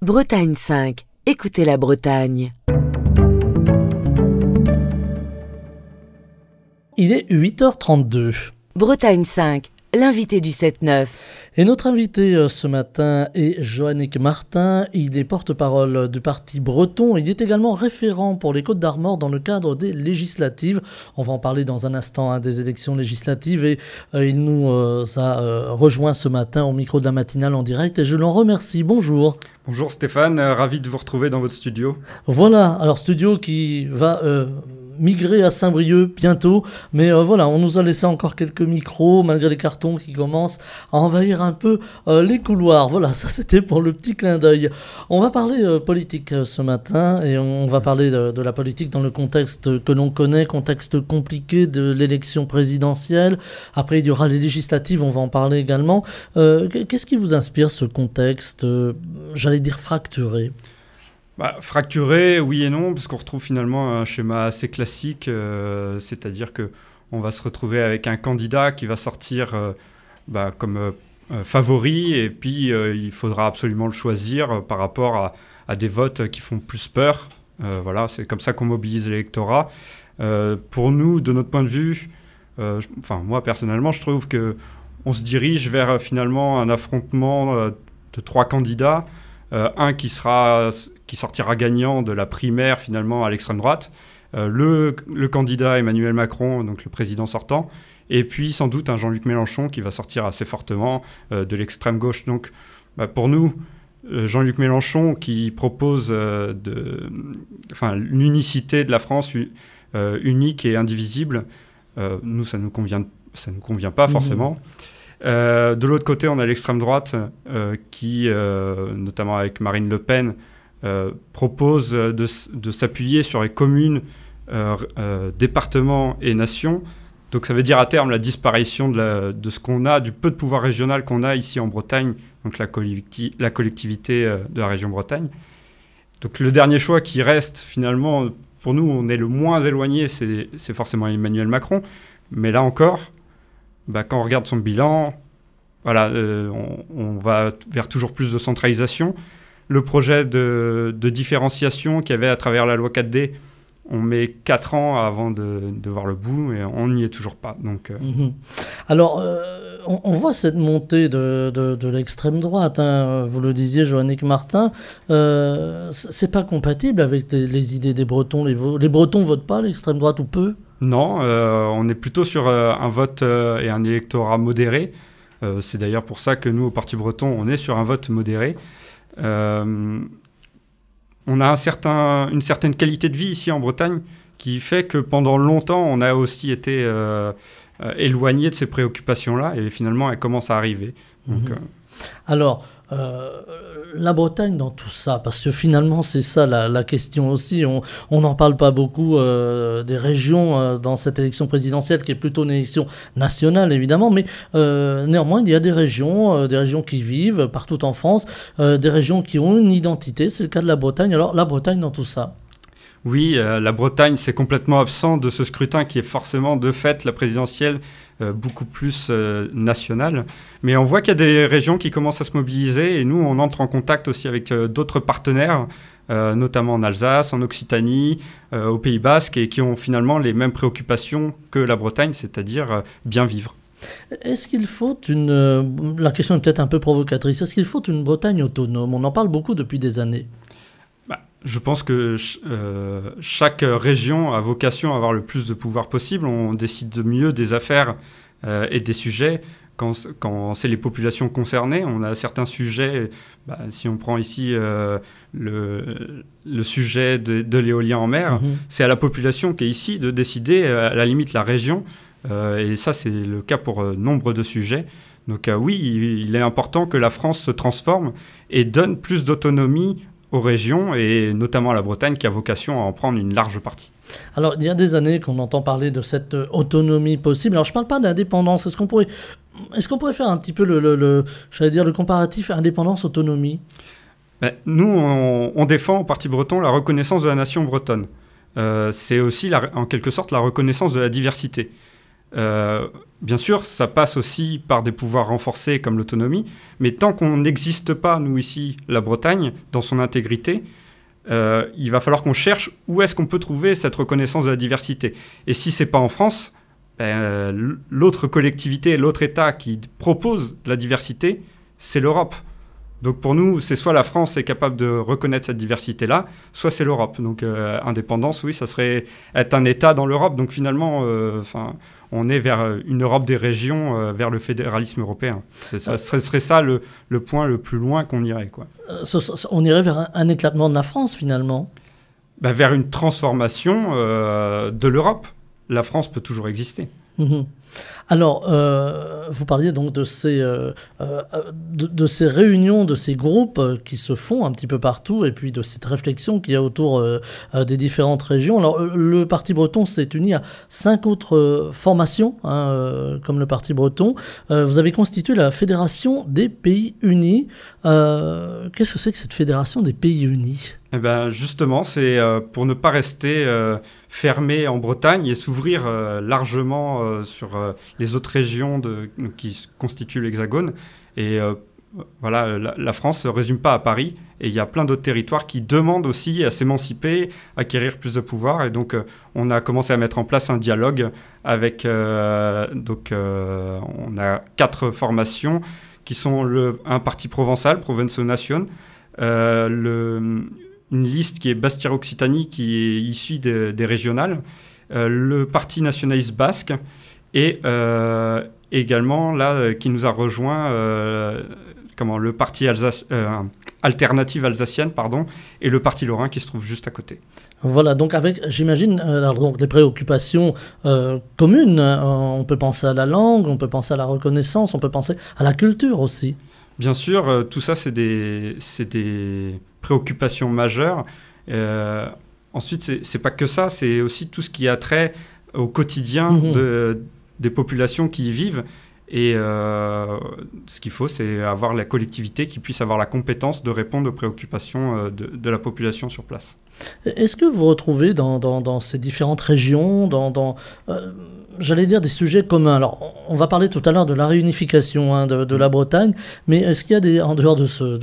Bretagne 5. Écoutez la Bretagne. Il est 8h32. Bretagne 5. L'invité du 7-9. Et notre invité ce matin est Joannick Martin. Il est porte-parole du parti breton. Il est également référent pour les Côtes-d'Armor dans le cadre des législatives. On va en parler dans un instant des élections législatives. Et il nous a rejoint ce matin au micro de la matinale en direct. Et je l'en remercie. Bonjour. Bonjour Stéphane, ravi de vous retrouver dans votre studio. Voilà, alors studio qui va migrer à Saint-Brieuc bientôt, mais voilà, on nous a laissé encore quelques micros malgré les cartons qui commencent à envahir un peu les couloirs. Voilà, ça c'était pour le petit clin d'œil. On va parler politique ce matin et on va parler de la politique dans le contexte que l'on connaît, contexte compliqué de l'élection présidentielle. Après il y aura les législatives, on va en parler également. Qu'est-ce qui vous inspire ce contexte, j'allais dire fracturé? Fracturé, oui et non, parce qu'on retrouve finalement un schéma assez classique, c'est-à-dire qu'on va se retrouver avec un candidat qui va sortir comme favori, et puis il faudra absolument le choisir par rapport à des votes qui font plus peur. Voilà, c'est comme ça qu'on mobilise l'électorat. Pour nous, de notre point de vue, moi personnellement, je trouve qu'on se dirige vers finalement un affrontement de trois candidats. Un qui sortira gagnant de la primaire finalement à l'extrême droite, le candidat Emmanuel Macron, donc le président sortant, et puis sans doute un Jean-Luc Mélenchon qui va sortir assez fortement de l'extrême gauche. Donc pour nous, Jean-Luc Mélenchon qui propose l'unicité de la France unique et indivisible, nous ça nous convient pas forcément. De l'autre côté, on a l'extrême droite qui, notamment avec Marine Le Pen, propose de s'appuyer sur les communes, départements et nations. Donc ça veut dire à terme la disparition de ce qu'on a, du peu de pouvoir régional qu'on a ici en Bretagne, donc la collectivité de la région Bretagne. Donc le dernier choix qui reste finalement, pour nous, on est le moins éloigné, c'est forcément Emmanuel Macron. Mais là encore, quand on regarde son bilan, voilà, on va vers toujours plus de centralisation. Le projet de différenciation qu'il y avait à travers la loi 4D, on met 4 ans avant de voir le bout et on n'y est toujours pas. Donc, Alors, on voit cette montée de l'extrême droite, hein, vous le disiez, Joannick Martin. C'est pas compatible avec les idées des Bretons. Les Bretons votent pas l'extrême droite ou peu? Non, on est plutôt sur un vote et un électorat modéré. C'est d'ailleurs pour ça que nous, au Parti breton, on est sur un vote modéré. On a une certaine qualité de vie ici en Bretagne qui fait que pendant longtemps, on a aussi été éloigné de ces préoccupations-là et finalement, elles commencent à arriver. Donc, Alors, la Bretagne dans tout ça, parce que finalement c'est ça la question aussi, on n'en parle pas beaucoup des régions dans cette élection présidentielle qui est plutôt une élection nationale évidemment, mais néanmoins il y a des régions qui vivent partout en France, des régions qui ont une identité, c'est le cas de la Bretagne. Alors la Bretagne dans tout ça? Oui, la Bretagne, c'est complètement absent de ce scrutin qui est forcément, de fait, la présidentielle beaucoup plus nationale. Mais on voit qu'il y a des régions qui commencent à se mobiliser et nous, on entre en contact aussi avec d'autres partenaires, notamment en Alsace, en Occitanie, au Pays Basque, et qui ont finalement les mêmes préoccupations que la Bretagne, c'est-à-dire bien vivre. Est-ce qu'il faut la question est peut-être un peu provocatrice, est-ce qu'il faut une Bretagne autonome? On en parle beaucoup depuis des années. Je pense que chaque région a vocation à avoir le plus de pouvoir possible. On décide mieux des affaires et des sujets quand c'est les populations concernées. On a certains sujets, si on prend ici le sujet de l'éolien en mer, c'est à la population qui est ici de décider, à la limite la région. Et ça, c'est le cas pour nombre de sujets. Donc oui, il est important que la France se transforme et donne plus d'autonomie aux régions et notamment à la Bretagne qui a vocation à en prendre une large partie. Alors il y a des années qu'on entend parler de cette autonomie possible. Alors je ne parle pas d'indépendance. Est-ce qu'on pourrait faire un petit peu le comparatif indépendance-autonomie? Nous, on défend au Parti breton la reconnaissance de la nation bretonne. C'est aussi en quelque sorte la reconnaissance de la diversité. Bien sûr, ça passe aussi par des pouvoirs renforcés comme l'autonomie, mais tant qu'on n'existe pas, nous ici, la Bretagne, dans son intégrité, il va falloir qu'on cherche où est-ce qu'on peut trouver cette reconnaissance de la diversité. Et si ce n'est pas en France, l'autre collectivité, l'autre État qui propose la diversité, c'est l'Europe. Donc pour nous, c'est soit la France est capable de reconnaître cette diversité-là, soit c'est l'Europe. Donc indépendance, oui, ça serait être un État dans l'Europe. Donc finalement, on est vers une Europe des régions, vers le fédéralisme européen. Ça serait ça le point le plus loin qu'on irait, quoi. On irait vers un éclatement de la France, finalement. Vers une transformation de l'Europe. La France peut toujours exister. Mmh. Alors, vous parliez donc de ces réunions, de ces groupes qui se font un petit peu partout, et puis de cette réflexion qu'il y a autour des différentes régions. Alors, le Parti breton s'est uni à 5 autres formations, comme le Parti breton. Vous avez constitué la Fédération des Pays Unis. Qu'est-ce que c'est que cette Fédération des Pays Unis ? Justement, c'est pour ne pas rester fermé en Bretagne et s'ouvrir largement sur les autres régions qui constituent l'Hexagone. Et voilà, la France ne se résume pas à Paris. Et il y a plein d'autres territoires qui demandent aussi à s'émanciper, acquérir plus de pouvoir. Et donc, on a commencé à mettre en place un dialogue avec... on a 4 formations qui sont un parti provençal, Provençaux Nation, une liste qui est Bastia-Occitanie, qui est issue des régionales, le Parti nationaliste basque, et également, là, qui nous a rejoint, le Parti alternative alsacienne, et le Parti lorrain qui se trouve juste à côté. Voilà, donc avec, j'imagine, donc des préoccupations communes. On peut penser à la langue, on peut penser à la reconnaissance, on peut penser à la culture aussi. Bien sûr, tout ça, c'est des préoccupations majeures. Ensuite, c'est pas que ça, c'est aussi tout ce qui a trait au quotidien des populations qui y vivent. Et ce qu'il faut, c'est avoir la collectivité qui puisse avoir la compétence de répondre aux préoccupations de la population sur place. Est-ce que vous retrouvez dans ces différentes régions, j'allais dire des sujets communs? Alors, on va parler tout à l'heure de la réunification de la Bretagne, mais est-ce qu'il y a en dehors de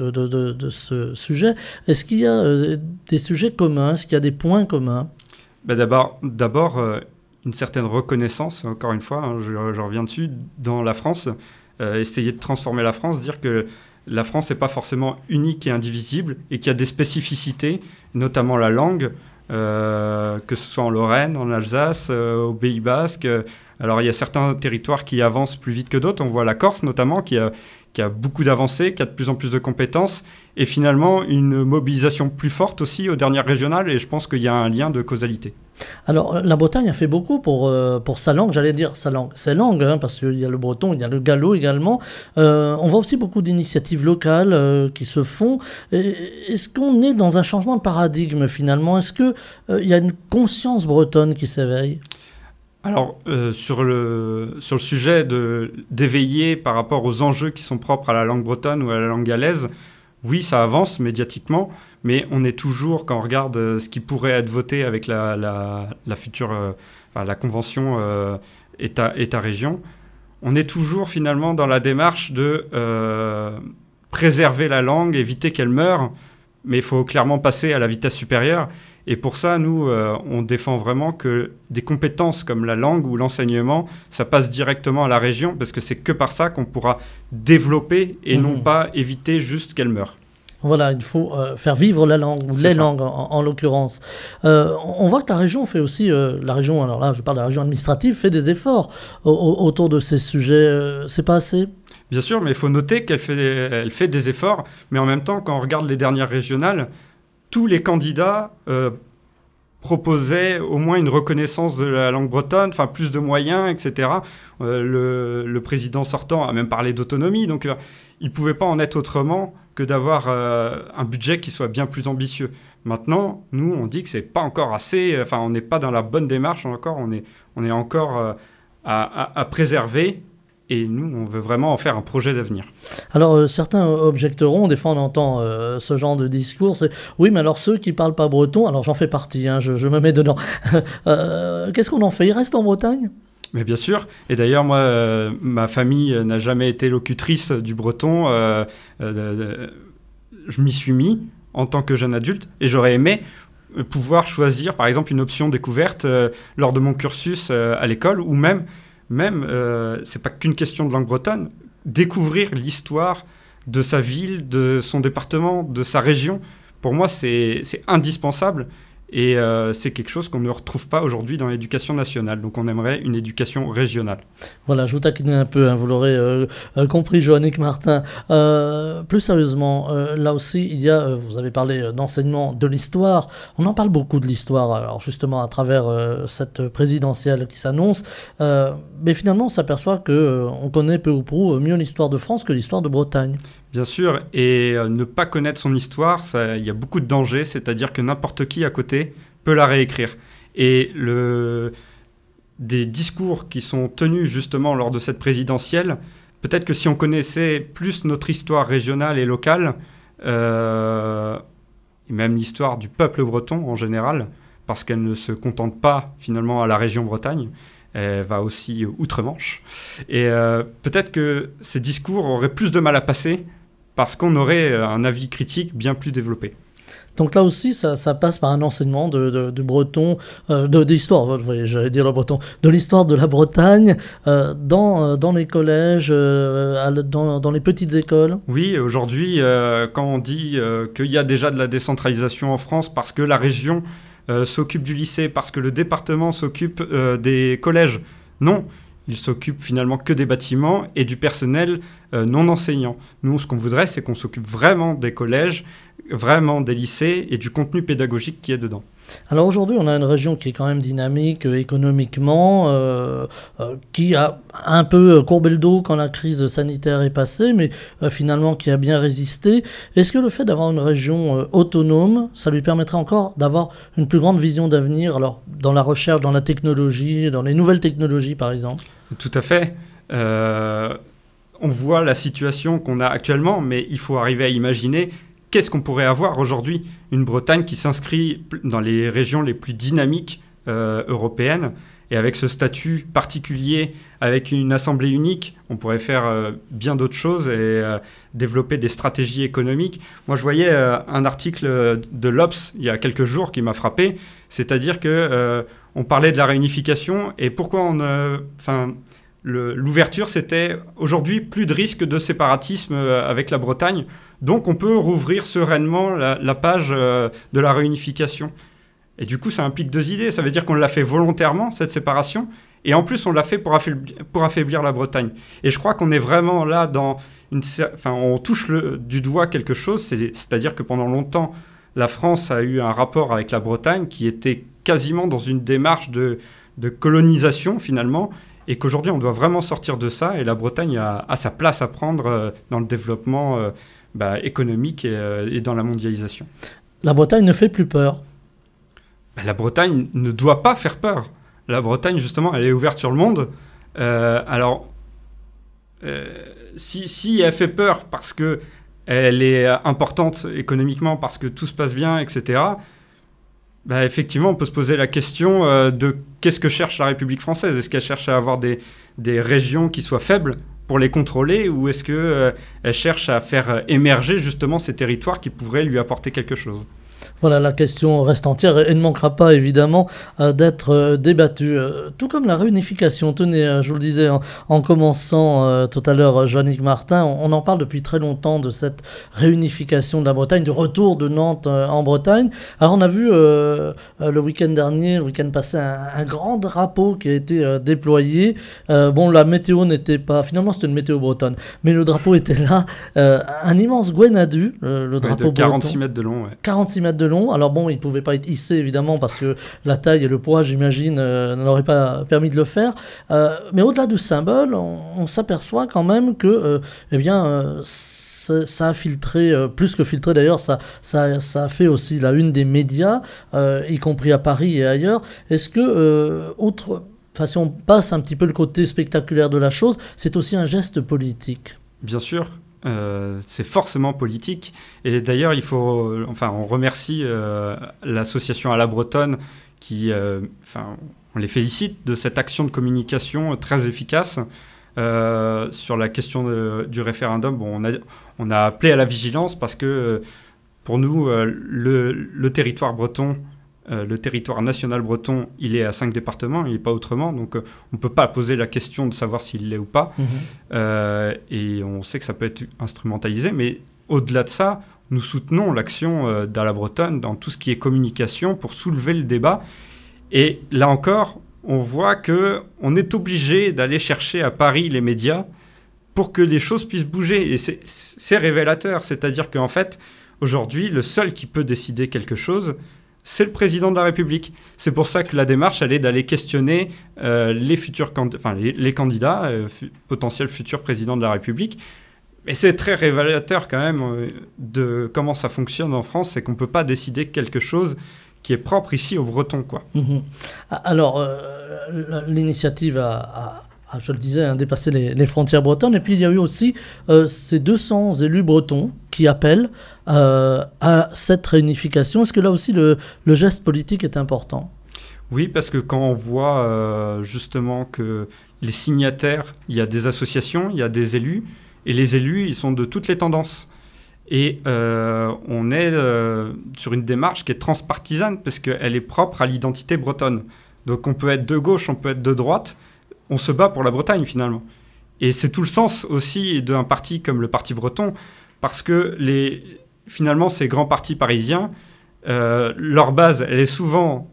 ce sujet, est-ce qu'il y a des sujets communs? Est-ce qu'il y a des points communs? D'abord, une certaine reconnaissance, encore une fois, je reviens dessus, dans la France, essayer de transformer la France, dire que la France n'est pas forcément unique et indivisible et qu'il y a des spécificités, notamment la langue, que ce soit en Lorraine, en Alsace, au Pays Basque. Alors il y a certains territoires qui avancent plus vite que d'autres, on voit la Corse notamment qui a beaucoup d'avancées, qui a de plus en plus de compétences et finalement une mobilisation plus forte aussi aux dernières régionales et je pense qu'il y a un lien de causalité. Alors la Bretagne a fait beaucoup pour sa langue, j'allais dire sa langue, ses langues, parce qu'il y a le breton, il y a le gallo également. On voit aussi beaucoup d'initiatives locales qui se font. Est-ce qu'on est dans un changement de paradigme finalement? Est-ce qu'il y a une conscience bretonne qui s'éveille? Alors, sur le sujet d'éveiller par rapport aux enjeux qui sont propres à la langue bretonne ou à la langue galaise, oui, ça avance médiatiquement, mais on est toujours, quand on regarde ce qui pourrait être voté avec la future, la convention État-région, on est toujours finalement dans la démarche de préserver la langue, éviter qu'elle meure, mais il faut clairement passer à la vitesse supérieure. Et pour ça, nous, on défend vraiment que des compétences comme la langue ou l'enseignement, ça passe directement à la région, parce que c'est que par ça qu'on pourra développer et non pas éviter juste qu'elle meure. Voilà, il faut faire vivre la langue, ou les langues en l'occurrence. On voit que la région fait aussi, la région, alors là je parle de la région administrative, fait des efforts autour de ces sujets. C'est pas assez ? Bien sûr, mais il faut noter qu'elle fait des efforts, mais en même temps, quand on regarde les dernières régionales, tous les candidats proposaient au moins une reconnaissance de la langue bretonne, enfin plus de moyens, etc. Le président sortant a même parlé d'autonomie, donc il ne pouvait pas en être autrement que d'avoir un budget qui soit bien plus ambitieux. Maintenant, nous, on dit que ce n'est pas encore assez, enfin on n'est pas dans la bonne démarche encore, on est encore à préserver. Et nous, on veut vraiment en faire un projet d'avenir. Alors, certains objecteront, des fois on entend ce genre de discours, c'est « Oui, mais alors ceux qui ne parlent pas breton, alors j'en fais partie, je me mets dedans. Qu'est-ce qu'on en fait? Ils restent en Bretagne ?» Mais bien sûr. Et d'ailleurs, moi, ma famille n'a jamais été locutrice du breton. Je m'y suis mis en tant que jeune adulte et j'aurais aimé pouvoir choisir, par exemple, une option découverte lors de mon cursus à l'école ou même c'est pas qu'une question de langue bretonne, découvrir l'histoire de sa ville, de son département, de sa région. Pour moi, c'est indispensable. Et c'est quelque chose qu'on ne retrouve pas aujourd'hui dans l'éducation nationale. Donc on aimerait une éducation régionale. Voilà, je vous taquinais un peu, vous l'aurez compris, Joannick Martin. Plus sérieusement, là aussi, il y a, vous avez parlé d'enseignement de l'histoire. On en parle beaucoup de l'histoire, alors justement à travers cette présidentielle qui s'annonce. Mais finalement, on s'aperçoit qu'on connaît peu ou prou mieux l'histoire de France que l'histoire de Bretagne. Bien sûr, et ne pas connaître son histoire, il y a beaucoup de dangers, c'est-à-dire que n'importe qui à côté peut la réécrire. Et des discours qui sont tenus justement lors de cette présidentielle, peut-être que si on connaissait plus notre histoire régionale et locale, et même l'histoire du peuple breton en général, parce qu'elle ne se contente pas finalement à la région Bretagne, elle va aussi outre-Manche. Et peut-être que ces discours auraient plus de mal à passer parce qu'on aurait un avis critique bien plus développé. Donc là aussi, ça passe par un enseignement de breton, d'histoire, j'allais dire le breton, de l'histoire de la Bretagne dans les collèges, dans les petites écoles. Oui, aujourd'hui, quand on dit qu'il y a déjà de la décentralisation en France parce que la région s'occupe du lycée, parce que le département s'occupe des collèges, non. Il s'occupe finalement que des bâtiments et du personnel non enseignant. Nous, ce qu'on voudrait, c'est qu'on s'occupe vraiment des collèges, vraiment des lycées et du contenu pédagogique qui est dedans. Alors aujourd'hui, on a une région qui est quand même dynamique économiquement, qui a un peu courbé le dos quand la crise sanitaire est passée, mais finalement qui a bien résisté. Est-ce que le fait d'avoir une région autonome, ça lui permettrait encore d'avoir une plus grande vision d'avenir, alors dans la recherche, dans la technologie, dans les nouvelles technologies par exemple ? Tout à fait. On voit la situation qu'on a actuellement, mais il faut arriver à imaginer qu'est-ce qu'on pourrait avoir aujourd'hui. Une Bretagne qui s'inscrit dans les régions les plus dynamiques européennes, et avec ce statut particulier, avec une assemblée unique, on pourrait faire bien d'autres choses et développer des stratégies économiques. Moi, je voyais un article de l'Obs il y a quelques jours qui m'a frappé, c'est-à-dire qu'on parlait de la réunification, et pourquoi l'ouverture, c'était aujourd'hui plus de risque de séparatisme avec la Bretagne. Donc, on peut rouvrir sereinement la page de la réunification. Et du coup, ça implique deux idées. Ça veut dire qu'on l'a fait volontairement, cette séparation, et en plus, on l'a fait pour affaiblir la Bretagne. Et je crois qu'on est vraiment là dans on touche du doigt quelque chose, c'est-à-dire que pendant longtemps, la France a eu un rapport avec la Bretagne qui était quasiment dans une démarche de colonisation, finalement, et qu'aujourd'hui, on doit vraiment sortir de ça, et la Bretagne a sa place à prendre dans le développement économique et dans la mondialisation. La Bretagne ne fait plus peur. La Bretagne ne doit pas faire peur. La Bretagne, justement, elle est ouverte sur le monde. Si elle fait peur parce qu'elle est importante économiquement, parce que tout se passe bien, etc., effectivement, on peut se poser la question de qu'est-ce que cherche la République française ? Est-ce qu'elle cherche à avoir des régions qui soient faibles pour les contrôler, ou est-ce qu'elle cherche à faire émerger justement ces territoires qui pourraient lui apporter quelque chose ? Voilà, la question reste entière et ne manquera pas évidemment d'être débattue. Tout comme la réunification. Tenez, je vous le disais en commençant tout à l'heure, Joannick Martin, on en parle depuis très longtemps de cette réunification de la Bretagne, du retour de Nantes en Bretagne. Alors on a vu le week-end dernier, le week-end passé, un grand drapeau qui a été déployé. La météo n'était pas... Finalement, c'était une météo bretonne. Mais le drapeau était là. Un immense Gwenadu, le drapeau de 46 breton. mètres de long, ouais. 46 mètres de long. Alors bon, il ne pouvait pas être hissé évidemment parce que la taille et le poids, j'imagine, n'auraient pas permis de le faire. Mais au-delà du symbole, on s'aperçoit quand même que ça a filtré, plus que filtré d'ailleurs, ça a fait aussi la une des médias, y compris à Paris et ailleurs. Est-ce que, si on passe un petit peu le côté spectaculaire de la chose, c'est aussi un geste politique ? Bien sûr. C'est forcément politique, et d'ailleurs on remercie l'association à la Bretonne qui on les félicite de cette action de communication très efficace sur la question du référendum. Bon, on a appelé à la vigilance parce que pour nous, le territoire breton, le territoire national breton, il est à 5 départements, il n'est pas autrement. Donc, on ne peut pas poser la question de savoir s'il l'est ou pas. Et on sait que ça peut être instrumentalisé. Mais au-delà de ça, nous soutenons l'action d'À la Bretonne dans tout ce qui est communication pour soulever le débat. Et là encore, on voit qu'on est obligé d'aller chercher à Paris les médias pour que les choses puissent bouger. Et c'est révélateur. C'est-à-dire qu'en fait, aujourd'hui, le seul qui peut décider quelque chose, c'est le président de la République. C'est pour ça que la démarche, elle est d'aller questionner les candidats, potentiels futurs présidents de la République. Et c'est très révélateur quand même de comment ça fonctionne en France, c'est qu'on ne peut pas décider quelque chose qui est propre ici aux Bretons, quoi. Alors, l'initiative je le disais, dépassé les frontières bretonnes. Et puis, il y a eu aussi ces 200 élus bretons qui appellent à cette réunification. Est-ce que là aussi, le geste politique est important ? Oui, parce que quand on voit justement que les signataires, il y a des associations, il y a des élus, et les élus, ils sont de toutes les tendances. Et on est sur une démarche qui est transpartisane, parce qu'elle est propre à l'identité bretonne. Donc on peut être de gauche, on peut être de droite, on se bat pour la Bretagne finalement. Et c'est tout le sens aussi d'un parti comme le Parti breton, parce que finalement ces grands partis parisiens, leur base, elle est souvent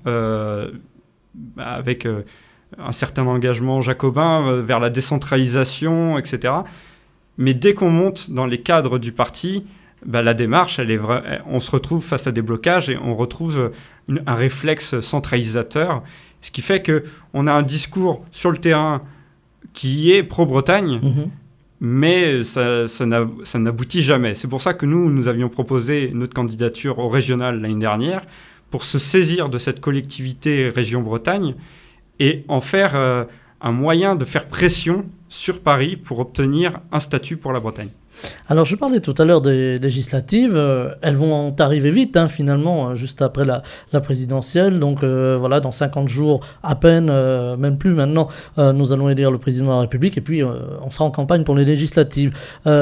avec un certain engagement jacobin vers la décentralisation, etc. Mais dès qu'on monte dans les cadres du parti, la démarche, on se retrouve face à des blocages et on retrouve un réflexe centralisateur, ce qui fait qu'on a un discours sur le terrain qui est pro-Bretagne, mais ça n'aboutit jamais. C'est pour ça que nous avions proposé notre candidature au régional l'année dernière pour se saisir de cette collectivité région Bretagne et en faire un moyen de faire pression sur Paris pour obtenir un statut pour la Bretagne. Alors, je parlais tout à l'heure des législatives. Elles vont arriver vite, finalement, juste après la présidentielle. Donc, voilà, dans 50 jours à peine, même plus maintenant, nous allons élire le président de la République. Et puis, on sera en campagne pour les législatives.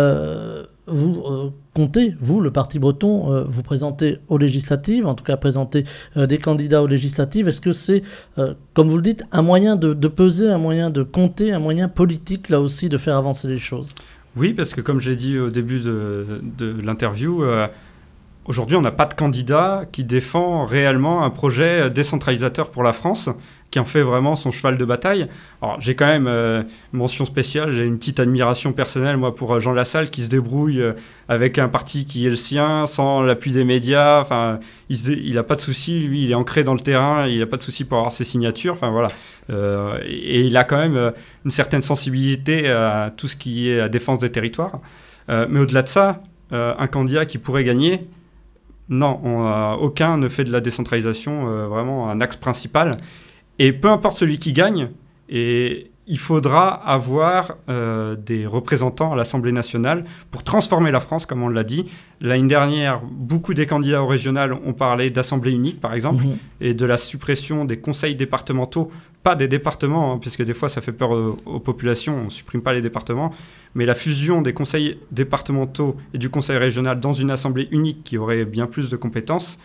Vous comptez, vous, le Parti breton, vous présenter aux législatives, en tout cas présenter des candidats aux législatives. Est-ce que c'est, comme vous le dites, un moyen de peser, un moyen de compter, un moyen politique, là aussi, de faire avancer les choses ? Oui, parce que comme je l'ai dit au début de l'interview, aujourd'hui, on n'a pas de candidat qui défend réellement un projet décentralisateur pour la France, qui en fait vraiment son cheval de bataille. Alors, j'ai quand même une mention spéciale, j'ai une petite admiration personnelle, moi, pour Jean Lassalle, qui se débrouille avec un parti qui est le sien, sans l'appui des médias. Enfin, il n'a pas de souci, lui, il est ancré dans le terrain, il n'a pas de souci pour avoir ses signatures. Enfin, voilà. Et il a quand même une certaine sensibilité à tout ce qui est la défense des territoires. Mais au-delà de ça, un candidat qui pourrait gagner, non, aucun ne fait de la décentralisation vraiment un axe principal. Et peu importe celui qui gagne, et il faudra avoir des représentants à l'Assemblée nationale pour transformer la France, comme on l'a dit. L'année dernière, beaucoup des candidats au régional ont parlé d'assemblée unique, par exemple, et de la suppression des conseils départementaux, pas des départements, puisque des fois ça fait peur aux populations, on ne supprime pas les départements, mais la fusion des conseils départementaux et du conseil régional dans une assemblée unique qui aurait bien plus de compétences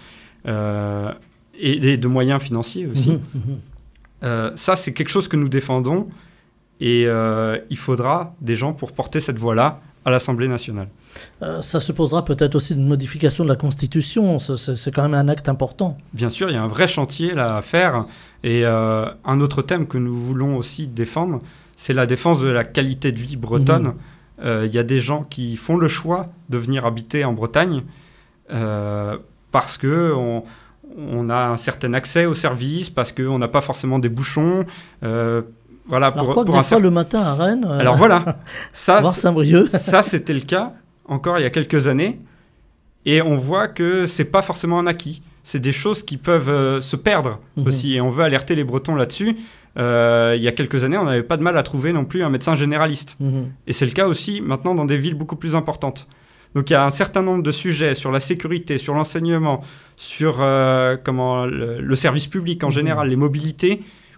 et de moyens financiers aussi. Ça, c'est quelque chose que nous défendons et il faudra des gens pour porter cette voix-là à l'Assemblée nationale. Ça se posera peut-être aussi une modification de la Constitution, c'est quand même un acte important. Bien sûr, il y a un vrai chantier là à faire et un autre thème que nous voulons aussi défendre, c'est la défense de la qualité de vie bretonne. Il y a des gens qui font le choix de venir habiter en Bretagne parce qu'on a un certain accès aux services, parce qu'on n'a pas forcément des bouchons. Voilà, alors des fois le matin à Rennes, alors voilà, voir Saint-Brieuc. Ça c'était le cas encore il y a quelques années, et on voit que c'est pas forcément un acquis. C'est des choses qui peuvent se perdre aussi, et on veut alerter les Bretons là-dessus. Il y a quelques années, on n'avait pas de mal à trouver non plus un médecin généraliste, et c'est le cas aussi maintenant dans des villes beaucoup plus importantes. Donc il y a un certain nombre de sujets sur la sécurité, sur l'enseignement, sur le service public en général, les mobilités,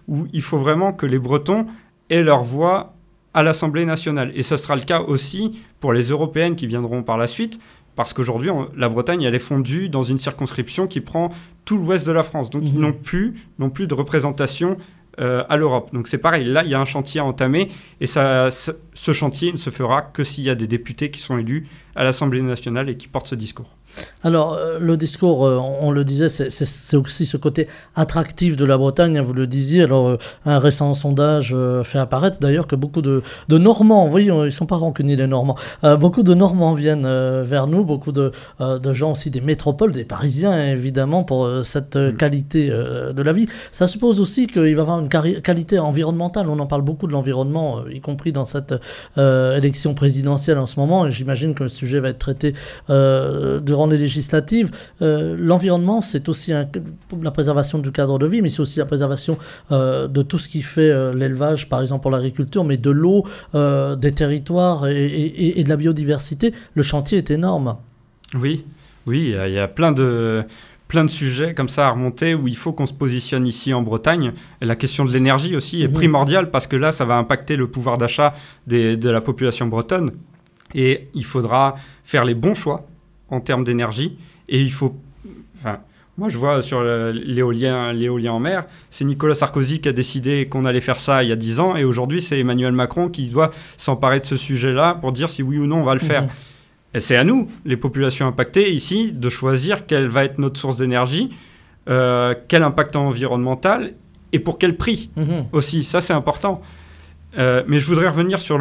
où il faut vraiment que les Bretons aient leur voix à l'Assemblée nationale. Et ce sera le cas aussi pour les européennes qui viendront par la suite, parce qu'aujourd'hui, la Bretagne, elle est fondue dans une circonscription qui prend tout l'ouest de la France. Donc, ils n'ont plus de représentation à l'Europe. Donc, c'est pareil. Là, il y a un chantier à entamer. Et ce chantier ne se fera que s'il y a des députés qui sont élus à l'Assemblée nationale et qui portent ce discours. Alors, le discours, on le disait, c'est aussi ce côté attractif de la Bretagne, hein, vous le disiez. Alors, un récent sondage fait apparaître d'ailleurs que beaucoup de Normands, vous voyez, ils ne sont pas rancuniers les Normands, beaucoup de Normands viennent vers nous, beaucoup de gens aussi des métropoles, des Parisiens évidemment, pour cette qualité de la vie. Ça suppose aussi qu'il va y avoir une qualité environnementale. On en parle beaucoup de l'environnement, y compris dans cette élection présidentielle en ce moment, et j'imagine que le sujet va être traité durant les législatives. L'environnement, c'est aussi la préservation du cadre de vie, mais c'est aussi la préservation de tout ce qui fait l'élevage, par exemple pour l'agriculture, mais de l'eau, des territoires et de la biodiversité. Le chantier est énorme. Oui, il y a plein de sujets comme ça à remonter où il faut qu'on se positionne ici en Bretagne. Et la question de l'énergie aussi est primordiale parce que là, ça va impacter le pouvoir d'achat de la population bretonne. Et il faudra faire les bons choix en termes d'énergie. Et il faut... moi, je vois sur l'éolien en mer, c'est Nicolas Sarkozy qui a décidé qu'on allait faire ça il y a 10 ans. Et aujourd'hui, c'est Emmanuel Macron qui doit s'emparer de ce sujet-là pour dire si oui ou non on va le faire. Et c'est à nous, les populations impactées ici, de choisir quelle va être notre source d'énergie, quel impact environnemental et pour quel prix aussi. Ça, c'est important. Mais je voudrais revenir sur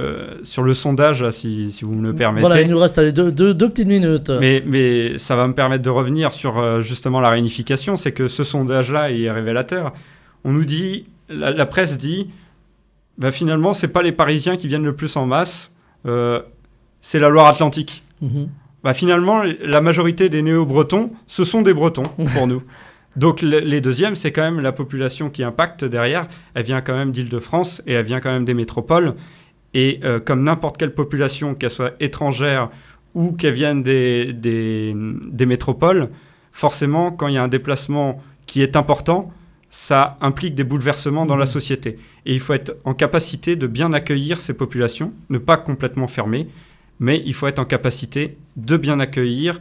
le sondage, là, si vous me le permettez. Voilà, il nous reste deux petites minutes. Mais ça va me permettre de revenir sur justement la réunification. C'est que ce sondage-là est révélateur. On nous dit, la presse dit, finalement, c'est pas les Parisiens qui viennent le plus en masse, c'est la Loire-Atlantique. Finalement, la majorité des néo-bretons, ce sont des Bretons pour nous. Donc les deuxièmes, c'est quand même la population qui impacte derrière. Elle vient quand même d'Île-de-France et elle vient quand même des métropoles. Et comme n'importe quelle population, qu'elle soit étrangère ou qu'elle vienne des métropoles, forcément, quand il y a un déplacement qui est important, ça implique des bouleversements dans la société. Et il faut être en capacité de bien accueillir ces populations, ne pas complètement fermer, mais il faut être en capacité de bien accueillir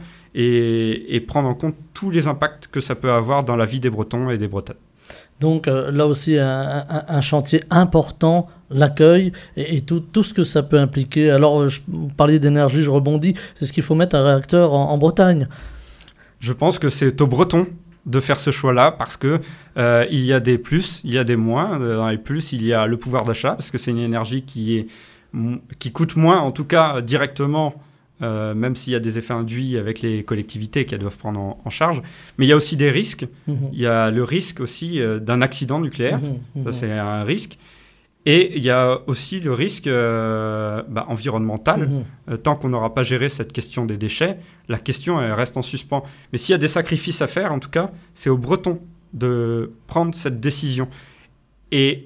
et prendre en compte tous les impacts que ça peut avoir dans la vie des Bretons et des Bretonnes. Donc là aussi, un chantier important, l'accueil et tout ce que ça peut impliquer. Alors, vous parliez d'énergie, je rebondis, c'est ce qu'il faut mettre un réacteur en Bretagne. Je pense que c'est aux Bretons de faire ce choix-là parce que il y a des plus, il y a des moins. Dans les plus, il y a le pouvoir d'achat parce que c'est une énergie qui coûte moins, en tout cas directement, même s'il y a des effets induits avec les collectivités qu'elles doivent prendre en charge. Mais il y a aussi des risques. Il y a le risque aussi d'un accident nucléaire. Ça, c'est un risque. Et il y a aussi le risque environnemental. Tant qu'on n'aura pas géré cette question des déchets, la question elle reste en suspens. Mais s'il y a des sacrifices à faire, en tout cas, c'est aux Bretons de prendre cette décision. Et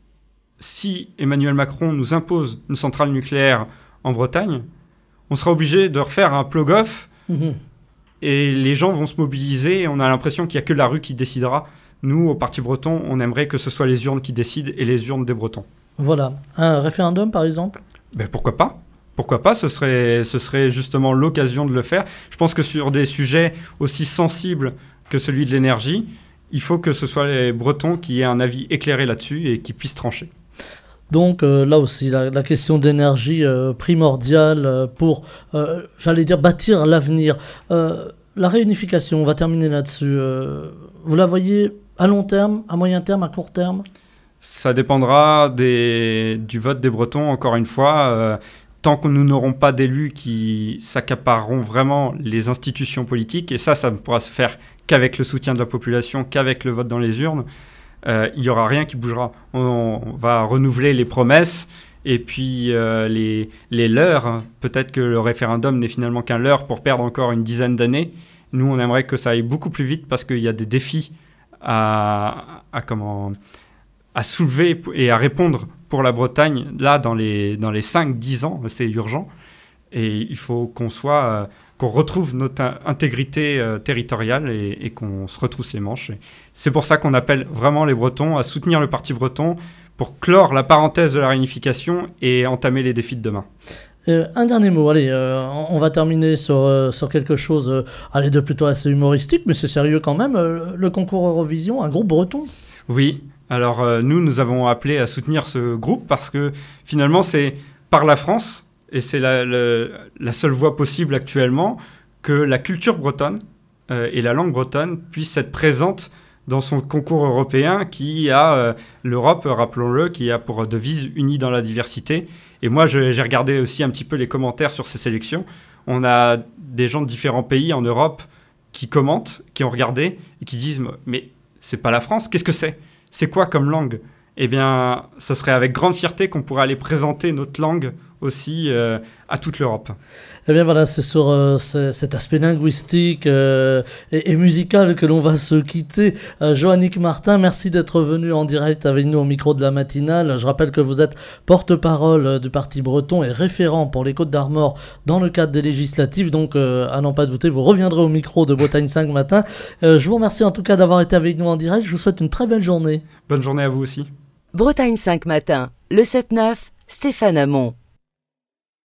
si Emmanuel Macron nous impose une centrale nucléaire en Bretagne, on sera obligé de refaire un plug-off et les gens vont se mobiliser et on a l'impression qu'il n'y a que la rue qui décidera. Nous, au Parti breton, on aimerait que ce soit les urnes qui décident et les urnes des Bretons. Voilà. Un référendum, par exemple ? Pourquoi pas ? Pourquoi pas ? Ce serait justement l'occasion de le faire. Je pense que sur des sujets aussi sensibles que celui de l'énergie, il faut que ce soit les Bretons qui aient un avis éclairé là-dessus et qui puissent trancher. Donc là aussi, la question d'énergie primordiale pour, j'allais dire, bâtir l'avenir. La réunification, on va terminer là-dessus. Vous la voyez à long terme, à moyen terme, à court terme ? Ça dépendra du vote des Bretons, encore une fois. Tant que nous n'aurons pas d'élus qui s'accapareront vraiment les institutions politiques, et ça ne pourra se faire qu'avec le soutien de la population, qu'avec le vote dans les urnes, il n'y aura rien qui bougera. On va renouveler les promesses et puis les leurres. Peut-être que le référendum n'est finalement qu'un leurre pour perdre encore une dizaine d'années. Nous, on aimerait que ça aille beaucoup plus vite parce qu'il y a des défis à soulever et à répondre pour la Bretagne. Là, dans les 5-10 ans, c'est urgent. Et il faut qu'on soit qu'on retrouve notre intégrité territoriale et qu'on se retrousse les manches. Et c'est pour ça qu'on appelle vraiment les Bretons à soutenir le Parti breton pour clore la parenthèse de la réunification et entamer les défis de demain. Un dernier mot, allez, on va terminer sur quelque chose de plutôt assez humoristique, mais c'est sérieux quand même, le concours Eurovision, un groupe breton. Oui, alors nous avons appelé à soutenir ce groupe parce que finalement c'est par la France, et c'est la seule voie possible actuellement, que la culture bretonne et la langue bretonne puissent être présentes dans son concours européen qui a l'Europe, rappelons-le, qui a pour devise « Unis dans la diversité ». Et moi, j'ai regardé aussi un petit peu les commentaires sur ces sélections. On a des gens de différents pays en Europe qui commentent, qui ont regardé et qui disent « Mais c'est pas la France, qu'est-ce que c'est ? C'est quoi comme langue ?» Eh bien, ça serait avec grande fierté qu'on pourrait aller présenter notre langue aussi à toute l'Europe. Eh bien voilà, c'est sur cet aspect linguistique et musical que l'on va se quitter. Joannick Martin, merci d'être venu en direct avec nous au micro de la matinale. Je rappelle que vous êtes porte-parole du Parti breton et référent pour les Côtes-d'Armor dans le cadre des législatives. Donc, à n'en pas douter, vous reviendrez au micro de Bretagne 5 matin. Je vous remercie en tout cas d'avoir été avec nous en direct. Je vous souhaite une très belle journée. Bonne journée à vous aussi. Bretagne 5 matin, le 7-9, Stéphane Hamon.